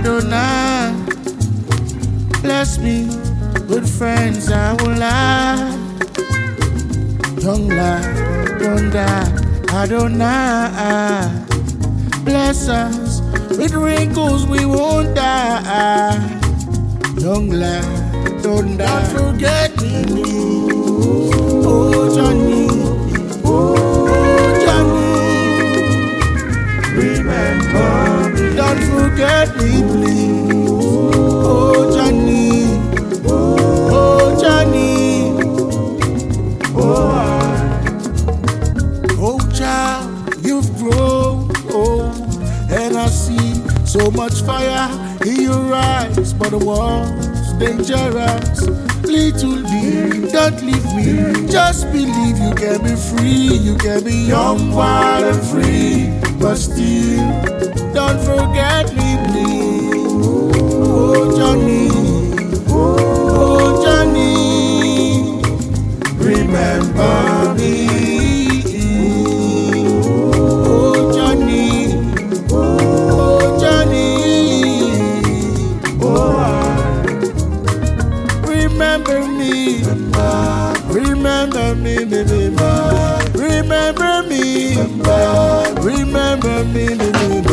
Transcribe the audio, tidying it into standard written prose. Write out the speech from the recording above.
Adonai, bless me with friends I will lie. Don't lie, don't die. Adonai, bless us with wrinkles we won't die. Don't lie, don't die. Don't forget me, oh Johnny, oh Johnny. Remember me. Don't forget me, please. Oh Johnny, oh Johnny, oh child, you've grown old, and I see so much fire in your eyes, but the world's dangerous. Little me, don't leave me. Just believe you can be free. You can be young, wild, and free, but still, don't forget me, please. Oh Johnny, oh Johnny, remember me. Oh Johnny, oh Johnny, remember me, remember me, remember me, remember me, remember me.